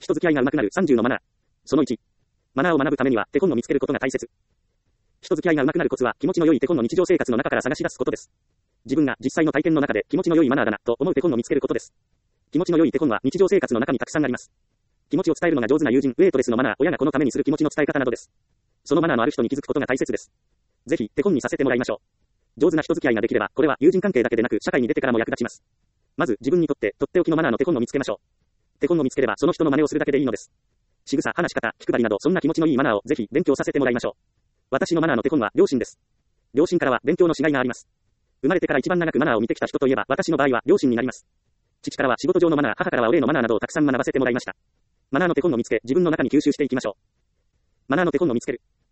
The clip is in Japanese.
人付き合いが上手くなる30のマナー。その1。マナーを学ぶためには手本を見つけることが大切。人付き合いが上手くなるコツは気持ちの良い手本の日常生活の中から探し出すことです。自分が実際の体験の中で気持ちの良いマナーだなと思う手本を見つけることです。気持ちの良い手本は日常生活の中にたくさんあります。気持ちを伝えるのが上手な友人、ウェイトレスのマナー、親が子のためにする気持ちの伝え方などです。そのマナーのある人に気づくことが大切です。ぜひ手本にさせてもらいましょう。上手な人付き合いができれば、これは友人関係だけでなく社会に出てからも役立ちます。まず自分にとってとっておきのマナーの手本を見つけましょう。手本を見つければその人の真似をするだけでいいのです。仕草、話し方、気配りなどそんな気持ちのいいマナーをぜひ勉強させてもらいましょう。私のマナーの手本は両親です。両親からは勉強のしがいがあります。生まれてから一番長くマナーを見てきた人といえば私の場合は両親になります。父からは仕事上のマナー、母からはお礼のマナーなどをたくさん学ばせてもらいました。マナーの手本を見つけ、自分の中に吸収していきましょう。マナーの手本を見つける。